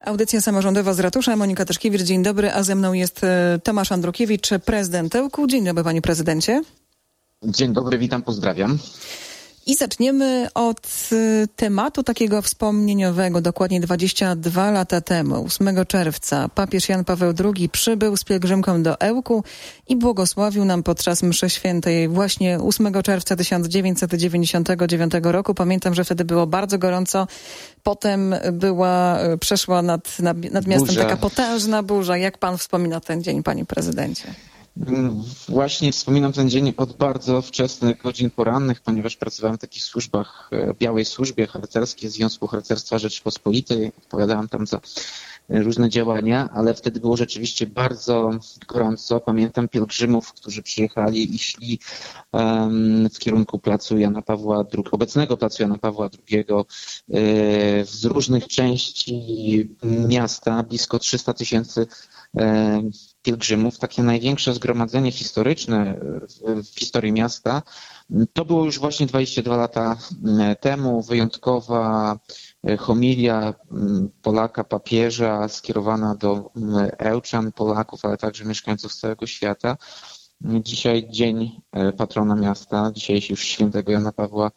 Audycja samorządowa z ratusza. Monika Tyszkiewicz, dzień dobry, a ze mną jest Tomasz Andrukiewicz, prezydent Ełku. Dzień dobry, panie prezydencie. Dzień dobry, witam, pozdrawiam. I zaczniemy od tematu takiego wspomnieniowego. Dokładnie 22 lata temu, 8 czerwca, papież Jan Paweł II przybył z pielgrzymką do Ełku i błogosławił nam podczas mszy świętej właśnie 8 czerwca 1999 roku. Pamiętam, że wtedy było bardzo gorąco. Potem przeszła nad miastem burza. Taka potężna burza. Jak pan wspomina ten dzień, panie prezydencie? Właśnie wspominam ten dzień od bardzo wczesnych godzin porannych, ponieważ pracowałem w takich służbach, białej służbie harcerskiej Związku Harcerstwa Rzeczypospolitej. Odpowiadałem tam za różne działania, ale wtedy było rzeczywiście bardzo gorąco. Pamiętam pielgrzymów, którzy przyjechali i szli w kierunku placu Jana Pawła II, obecnego placu Jana Pawła II, z różnych części miasta, blisko 300 000 pielgrzymów, takie największe zgromadzenie historyczne w historii miasta. To było już właśnie 22 lata temu, wyjątkowa homilia Polaka, papieża, skierowana do Ełczan, Polaków, ale także mieszkańców całego świata. Dzisiaj dzień patrona miasta, dzisiaj już świętego Jana Pawła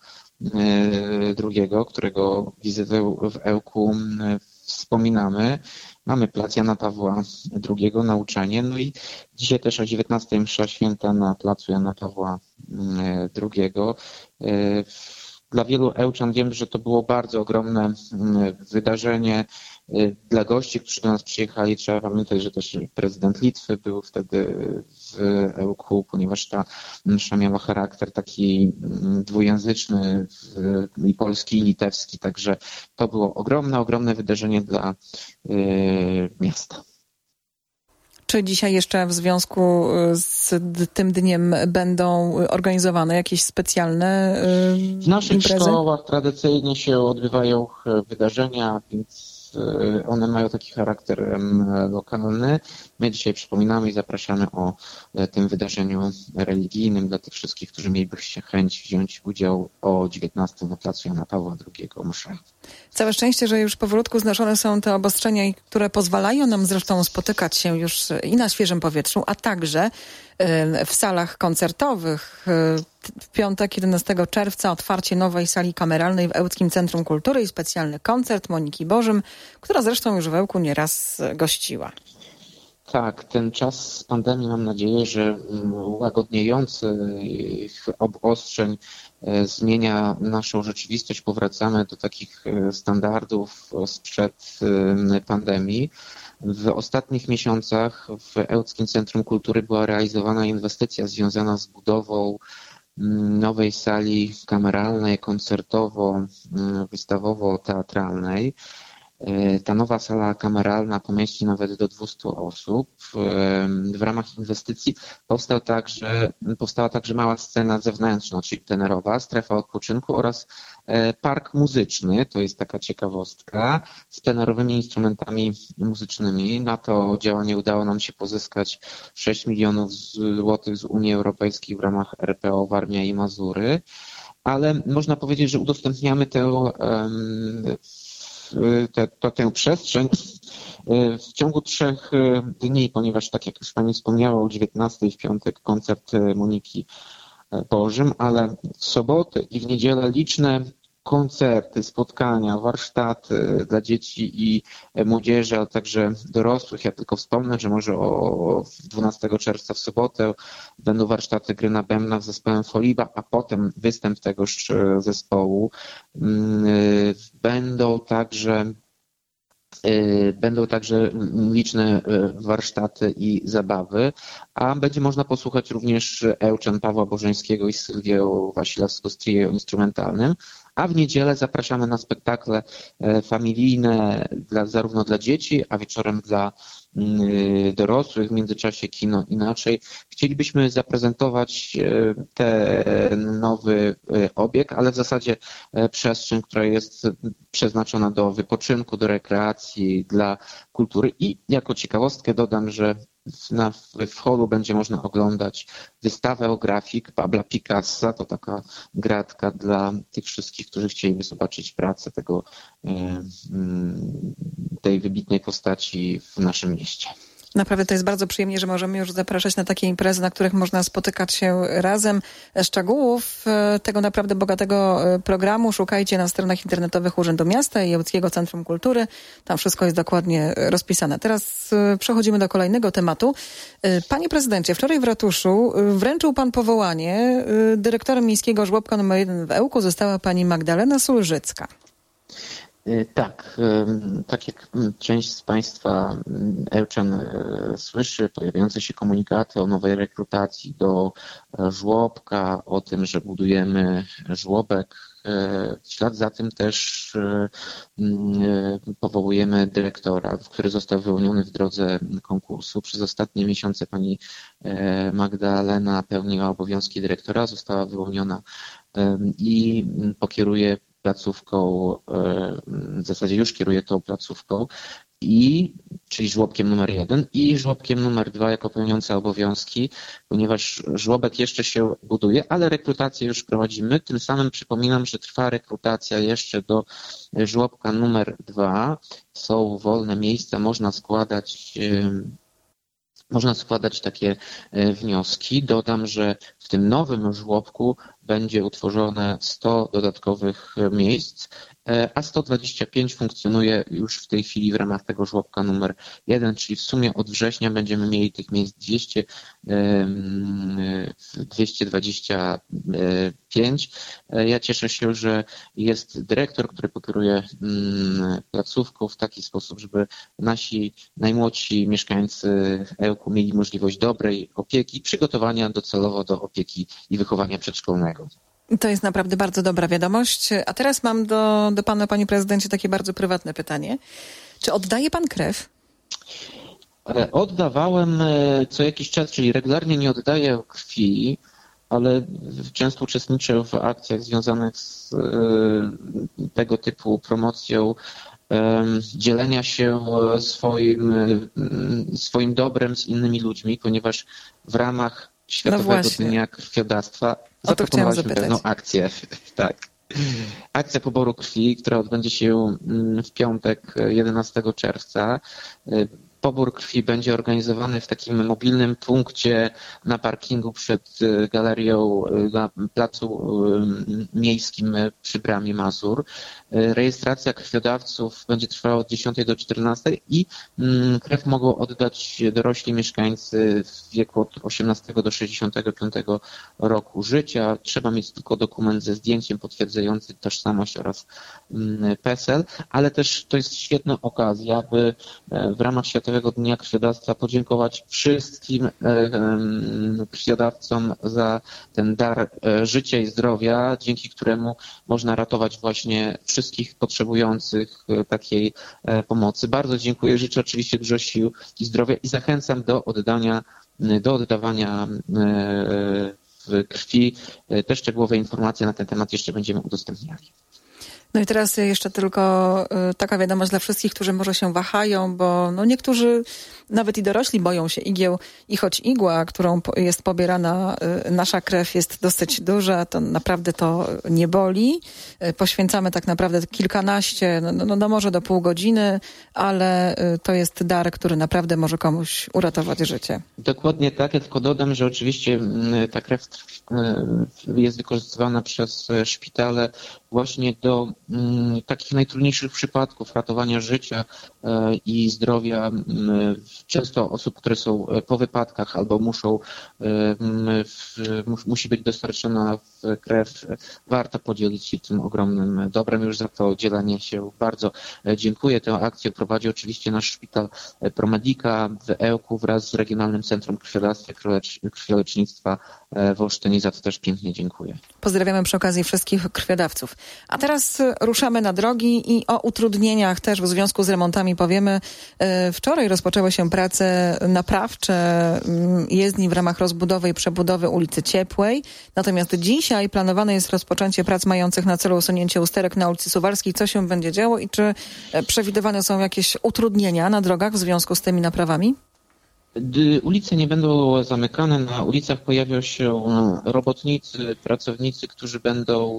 II, którego wizytę w Ełku wspominamy. Mamy plac Jana Pawła II, nauczanie. No i dzisiaj też o 19 msza święta na placu Jana Pawła II. Dla wielu Ełczan wiem, że to było bardzo ogromne wydarzenie. Dla gości, którzy do nas przyjechali, trzeba pamiętać, że też prezydent Litwy był wtedy w Ełku, ponieważ ta msza miała charakter taki dwujęzyczny, i polski, i litewski, także to było ogromne wydarzenie dla miasta. Czy dzisiaj jeszcze w związku z tym dniem będą organizowane jakieś specjalne w naszych imprezy? Szkołach tradycyjnie się odbywają wydarzenia, więc one mają taki charakter lokalny. My dzisiaj przypominamy i zapraszamy o tym wydarzeniu religijnym dla tych wszystkich, którzy mieliby się chęć wziąć udział o 19 na placu Jana Pawła II mszy. Całe szczęście, że już powolutku znoszone są te obostrzenia, które pozwalają nam zresztą spotykać się już i na świeżym powietrzu, a także w salach koncertowych. W piątek, 11 czerwca, otwarcie nowej sali kameralnej w Ełckim Centrum Kultury i specjalny koncert Moniki Bożym, która zresztą już w Ełku nieraz gościła. Tak, ten czas pandemii, mam nadzieję, że łagodniejący obostrzeń zmienia naszą rzeczywistość. Powracamy do takich standardów sprzed pandemii. W ostatnich miesiącach w Ełckim Centrum Kultury była realizowana inwestycja związana z budową nowej sali kameralnej, koncertowo-wystawowo-teatralnej. Ta nowa sala kameralna pomieści nawet do 200 osób. W ramach inwestycji powstała także mała scena zewnętrzna, czyli plenerowa, strefa odpoczynku oraz park muzyczny, to jest taka ciekawostka, z plenerowymi instrumentami muzycznymi. Na to działanie udało nam się pozyskać 6 milionów złotych z Unii Europejskiej w ramach RPO Warmia i Mazury, ale można powiedzieć, że udostępniamy tę przestrzeń w ciągu 3 dni, ponieważ tak jak już pani wspomniała, o 19 w piątek koncert Moniki Bożym, ale w sobotę i w niedzielę liczne koncerty, spotkania, warsztaty dla dzieci i młodzieży, ale także dorosłych. Ja tylko wspomnę, że może 12 czerwca w sobotę będą warsztaty gry na bębnach z zespołem Foliba, a potem występ tegoż zespołu. Będą także liczne warsztaty i zabawy, a będzie można posłuchać również Ełczan Pawła Bożeńskiego i Sylwię Wasilewską z trio instrumentalnym, a w niedzielę zapraszamy na spektakle familijne zarówno dla dzieci, a wieczorem dla dorosłych, w międzyczasie kino inaczej. Chcielibyśmy zaprezentować ten nowy obiekt, ale w zasadzie przestrzeń, która jest przeznaczona do wypoczynku, do rekreacji, dla kultury i jako ciekawostkę dodam, że w holu będzie można oglądać wystawę o grafik Pabla Picassa. To taka gratka dla tych wszystkich, którzy chcieliby zobaczyć pracę tej wybitnej postaci w naszym mieście. Naprawdę to jest bardzo przyjemnie, że możemy już zapraszać na takie imprezy, na których można spotykać się razem. Szczegółów tego naprawdę bogatego programu szukajcie na stronach internetowych Urzędu Miasta i Łódzkiego Centrum Kultury. Tam wszystko jest dokładnie rozpisane. Teraz przechodzimy do kolejnego tematu. Panie prezydencie, wczoraj w ratuszu wręczył pan powołanie. Dyrektorem miejskiego żłobka nr 1 w Ełku została pani Magdalena Sulżycka. Tak jak część z Państwa Ełczan słyszy, pojawiające się komunikaty o nowej rekrutacji do żłobka, o tym, że budujemy żłobek. W ślad za tym też powołujemy dyrektora, który został wyłoniony w drodze konkursu. Przez ostatnie miesiące pani Magdalena pełniła obowiązki dyrektora, została wyłoniona i pokieruje placówką, w zasadzie już kieruje tą placówką, czyli żłobkiem numer 1 i żłobkiem numer 2 jako pełniąca obowiązki, ponieważ żłobek jeszcze się buduje, ale rekrutację już prowadzimy. Tym samym przypominam, że trwa rekrutacja jeszcze do żłobka numer 2. Są wolne miejsca, można składać takie wnioski. Dodam, że w tym nowym żłobku będzie utworzone 100 dodatkowych miejsc, a 125 funkcjonuje już w tej chwili w ramach tego żłobka numer 1, czyli w sumie od września będziemy mieli tych miejsc 225. Ja cieszę się, że jest dyrektor, który pokieruje placówką w taki sposób, żeby nasi najmłodsi mieszkańcy Ełku mieli możliwość dobrej opieki, przygotowania docelowo do opieki i wychowania przedszkolnego. To jest naprawdę bardzo dobra wiadomość. A teraz mam do pana, panie prezydencie, takie bardzo prywatne pytanie. Czy oddaje pan krew? Oddawałem co jakiś czas, czyli regularnie nie oddaję krwi, ale często uczestniczę w akcjach związanych z tego typu promocją dzielenia się swoim dobrem z innymi ludźmi, ponieważ w ramach Światowego Dnia Krwiodawstwa zaproponowaliśmy pewną akcję. Tak. Akcja poboru krwi, która odbędzie się w piątek 11 czerwca. Pobór krwi będzie organizowany w takim mobilnym punkcie na parkingu przed galerią na placu miejskim przy Bramie Mazur. Rejestracja krwiodawców będzie trwała od 10 do 14 i krew mogą oddać dorośli mieszkańcy w wieku od 18 do 65 roku życia. Trzeba mieć tylko dokument ze zdjęciem potwierdzający tożsamość oraz PESEL, ale też to jest świetna okazja, by w ramach Światowego Dnia Krwiodawstwa podziękować wszystkim krwiodawcom za ten dar życia i zdrowia, dzięki któremu można ratować właśnie wszystkich potrzebujących takiej pomocy. Bardzo dziękuję, życzę oczywiście dużo sił i zdrowia i zachęcam do oddawania krwi. Te szczegółowe informacje na ten temat jeszcze będziemy udostępniali. No i teraz jeszcze tylko taka wiadomość dla wszystkich, którzy może się wahają, bo niektórzy, nawet i dorośli, boją się igieł i choć igła, którą jest pobierana nasza krew, jest dosyć duża, to naprawdę to nie boli. Poświęcamy tak naprawdę kilkanaście, może do pół godziny, ale to jest dar, który naprawdę może komuś uratować życie. Dokładnie tak, ja tylko dodam, że oczywiście ta krew jest wykorzystywana przez szpitale właśnie do takich najtrudniejszych przypadków ratowania życia i zdrowia. Często osób, które są po wypadkach albo musi być dostarczona krew, warto podzielić się tym ogromnym dobrem. Już za to dzielenie się bardzo dziękuję. Tę akcję prowadzi oczywiście nasz szpital ProMedica w Ełku wraz z Regionalnym Centrum Krwiodawstwa i Krwiolecznictwa w Olsztynie. Za to też pięknie dziękuję. Pozdrawiamy przy okazji wszystkich krwiodawców. A teraz ruszamy na drogi i o utrudnieniach też w związku z remontami powiemy. Wczoraj rozpoczęły się prace naprawcze jezdni w ramach rozbudowy i przebudowy ulicy Ciepłej. Natomiast dzisiaj planowane jest rozpoczęcie prac mających na celu usunięcie usterek na ulicy Suwalskiej. Co się będzie działo i czy przewidywane są jakieś utrudnienia na drogach w związku z tymi naprawami? Ulice nie będą zamykane, na ulicach pojawią się robotnicy, pracownicy, którzy będą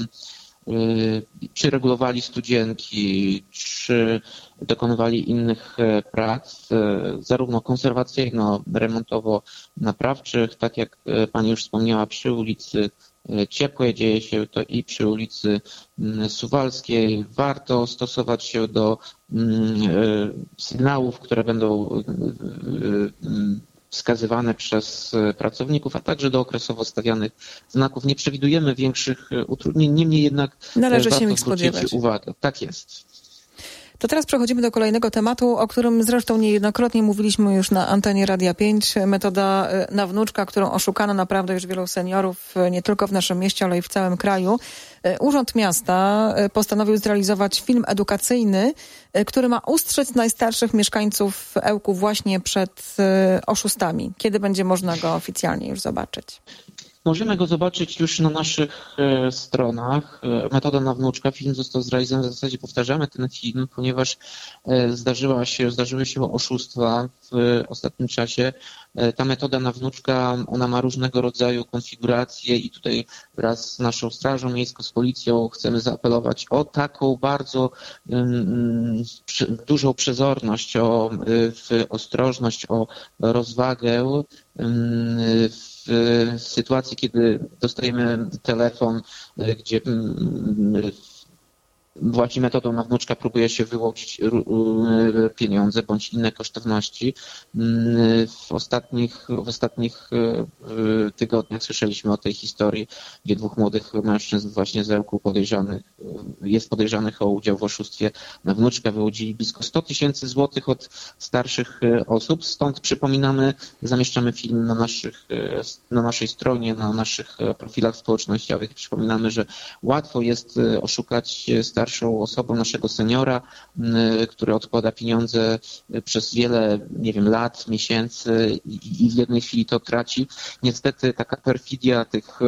czy regulowali studzienki, czy dokonywali innych prac, zarówno konserwacyjno-remontowo-naprawczych, tak jak pani już wspomniała, przy ulicy Ciepłej dzieje się to i przy ulicy Suwalskiej. Warto stosować się do sygnałów, które będą wskazywane przez pracowników, a także do okresowo stawianych znaków. Nie przewidujemy większych utrudnień, niemniej jednak należy się warto ich spodziewać. zwrócić uwagę. Tak jest. To teraz przechodzimy do kolejnego tematu, o którym zresztą niejednokrotnie mówiliśmy już na antenie Radia 5. Metoda na wnuczka, którą oszukano naprawdę już wielu seniorów, nie tylko w naszym mieście, ale i w całym kraju. Urząd Miasta postanowił zrealizować film edukacyjny, który ma ustrzec najstarszych mieszkańców Ełku właśnie przed oszustami. Kiedy będzie można go oficjalnie już zobaczyć? Możemy go zobaczyć już na naszych stronach. Metoda na wnuczka. Film został zrealizowany, w zasadzie powtarzamy ten film, ponieważ zdarzyły się oszustwa w ostatnim czasie. Ta metoda na wnuczka, ona ma różnego rodzaju konfiguracje i tutaj wraz z naszą Strażą Miejską, z Policją chcemy zaapelować o taką bardzo dużą przezorność, o ostrożność, o rozwagę w sytuacji, kiedy dostajemy telefon, gdzie właśnie metodą na wnuczka próbuje się wyłudzić pieniądze bądź inne kosztowności. W ostatnich tygodniach słyszeliśmy o tej historii, gdzie dwóch młodych mężczyzn właśnie z Ełku podejrzanych o udział w oszustwie na wnuczka. Wyłudzili blisko 100 000 złotych od starszych osób. Stąd przypominamy, zamieszczamy film na naszej stronie, na naszych profilach społecznościowych. Przypominamy, że łatwo jest oszukać starszą osobą, naszego seniora, który odkłada pieniądze przez wiele, lat, miesięcy i w jednej chwili to traci. Niestety taka perfidia tych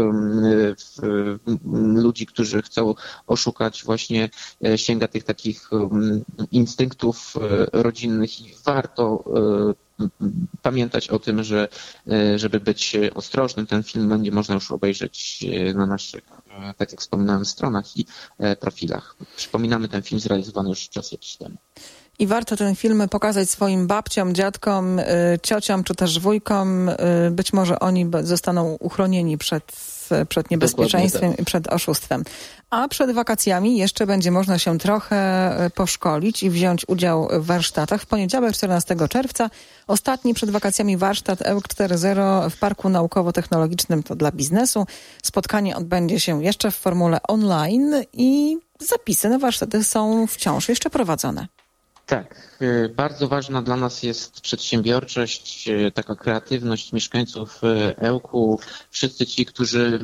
ludzi, którzy chcą oszukać, właśnie sięga tych takich instynktów rodzinnych i warto pamiętać o tym, żeby być ostrożnym. Ten film będzie można już obejrzeć na naszych, tak jak wspominałem, stronach i profilach. Przypominamy, ten film zrealizowany już czas jakiś temu. I warto ten film pokazać swoim babciom, dziadkom, ciociom czy też wujkom. Być może oni zostaną uchronieni przed niebezpieczeństwem i przed oszustwem. A przed wakacjami jeszcze będzie można się trochę poszkolić i wziąć udział w warsztatach. W poniedziałek 14 czerwca ostatni przed wakacjami warsztat EUK 4.0 w Parku Naukowo-Technologicznym to dla biznesu. Spotkanie odbędzie się jeszcze w formule online i zapisy na warsztaty są wciąż jeszcze prowadzone. Tak, bardzo ważna dla nas jest przedsiębiorczość, taka kreatywność mieszkańców Ełku. Wszyscy ci, którzy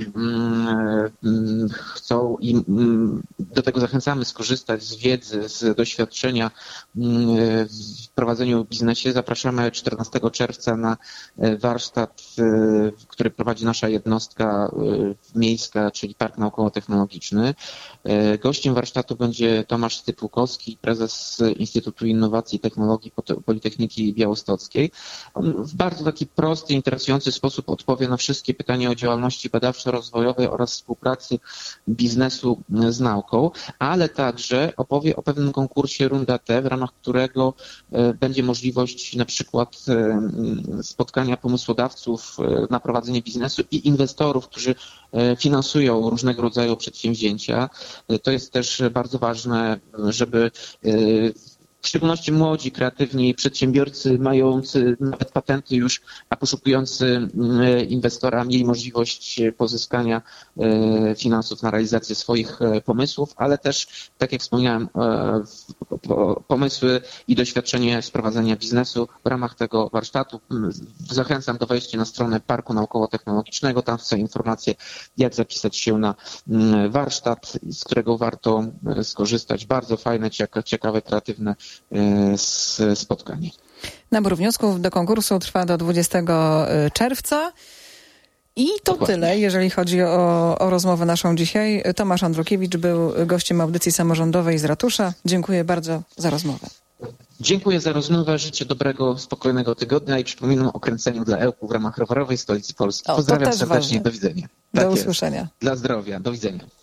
chcą i do tego zachęcamy skorzystać z wiedzy, z doświadczenia w prowadzeniu biznesie. Zapraszamy 14 czerwca na warsztat, który prowadzi nasza jednostka miejska, czyli Park Naukowo-Technologiczny. Gościem warsztatu będzie Tomasz Stypułkowski, prezes Instytutu Innowacji i Technologii Politechniki Białostockiej. On w bardzo taki prosty, interesujący sposób odpowie na wszystkie pytania o działalności badawczo-rozwojowej oraz współpracy biznesu z nauką, ale także opowie o pewnym konkursie Runda T, w ramach którego będzie możliwość na przykład spotkania pomysłodawców na prowadzenie biznesu i inwestorów, którzy finansują różnego rodzaju przedsięwzięcia. To jest też bardzo ważne, żeby w szczególności młodzi, kreatywni przedsiębiorcy mający nawet patenty już, a poszukujący inwestora mieli możliwość pozyskania finansów na realizację swoich pomysłów, ale też, tak jak wspomniałem, pomysły i doświadczenie z prowadzenia biznesu w ramach tego warsztatu. Zachęcam do wejścia na stronę Parku Naukowo-Technologicznego. Tam są informacje, jak zapisać się na warsztat, z którego warto skorzystać. Bardzo fajne, ciekawe, kreatywne spotkanie. Nabór wniosków do konkursu trwa do 20 czerwca. I to Dokładnie. Tyle, jeżeli chodzi o rozmowę naszą dzisiaj. Tomasz Andrukiewicz był gościem audycji samorządowej z Ratusza. Dziękuję bardzo za rozmowę. Dziękuję za rozmowę, życzę dobrego, spokojnego tygodnia i przypominam o kręceniu dla Ełku w ramach rowerowej stolicy Polski. Pozdrawiam serdecznie, ważne. do widzenia. Do usłyszenia. Dla zdrowia, do widzenia.